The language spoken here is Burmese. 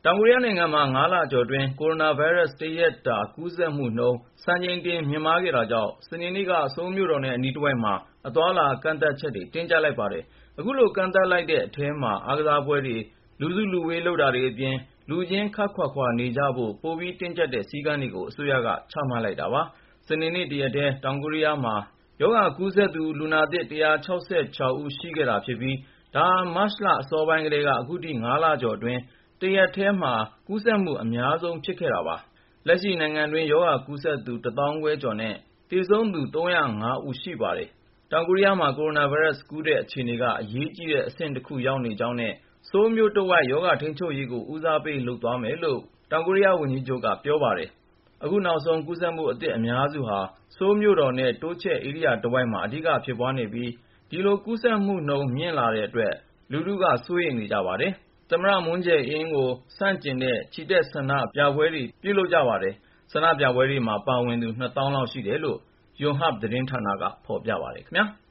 တောင်ကိုရီးယားနိုင်ငံမှာ 5 လကျော်အတွင်း ကိုရိုနာဗိုင်းရပ်စ် တရက်တာ ကူးစက်မှုနှုန်း စံချိန်တင် မြင့်မားခဲ့တာကြောင့် စနေနေ့က ဆိုးလ်မြို့တော်နဲ့ အနီးတဝိုက်မှာ အသွားအလာ ကန့်သတ်ချက်တွေ တင်းကျပ်လိုက်ပါတယ်။ အခုလို ကန့်သတ်လိုက်တဲ့အထဲမှာ အားကစားပွဲတွေ၊ လူစုလူဝေး လုပ်တာတွေအပြင် လူချင်းခပ်ခွာခွာနေကြဖို့ ပိုပြီးတင်းကျပ်တဲ့ စည်းကမ်းတွေကို အစိုးရက ချမှတ်လိုက်တာပါ။ စနေနေ့ တရက်တည်း တောင်ကိုရီးယားမှာ ရောဂါကူးစက်သူ လူနာသစ် ၁၆၆ ဦး ရှိခဲ့တာဖြစ်ပြီး ဒါဟာ မတ်လ အစောပိုင်းကတည်းက အခုထိ ၅ လကျော်အတွင်း တရက်တည်းမှာ ကူးစက်မှု အများဆုံး ဖြစ်ခဲ့တာပါ။ လက်ရှိ နိုင်ငံတွင်း ရောဂါကူးစက်သူ ၁ သောင်းခွဲကျော်နဲ့ သေဆုံးသူ ၃၀၅ ဦး ရှိပါတယ်။ တောင်ကိုရီးယားမှာ ကိုရိုနာဗိုင်းရပ်စ်ကူးတဲ့ အခြေအနေက အရေးကြီးတဲ့ အဆင့်တခု ရောက်နေကြောင်းနဲ့ ဆိုးလ်မြို့တဝိုက် ရောဂါထိန်းချုပ်ရေးကို ဦးစားပေး လုပ်သွားမယ်လို့ တောင်ကိုရီးယားဝန်ကြီးချုပ်က ပြောပါတယ်။ အခုနောက်ဆုံး ကူးစက်မှုအသစ် အများစုဟာ ဆိုးလ်မြို့တော်နဲ့ တိုးချဲ့ဧရိယာတဝိုက်မှာ အဓိက ဖြစ်ပွားနေပြီး ဒီလို ကူးစက်မှုနှုန်း မြင့်လာတဲ့အတွက် လူထုက စိုးရိမ်နေကြပါတယ်။ သမ္မတ Moon Jae-in ကို ဆန့်ကျင်တဲ့ ချီတက်ဆန္ဒပြပွဲတွေ ပြုလုပ်ကြပါတယ်။ ဆန္ဒပြပွဲတွေမှာ ပါဝင်သူ ၂ သောင်းလောက် ရှိတယ်လို့ Yonhap သတင်းဌာနက ဖော်ပြပါတယ်ခင်ဗျာ။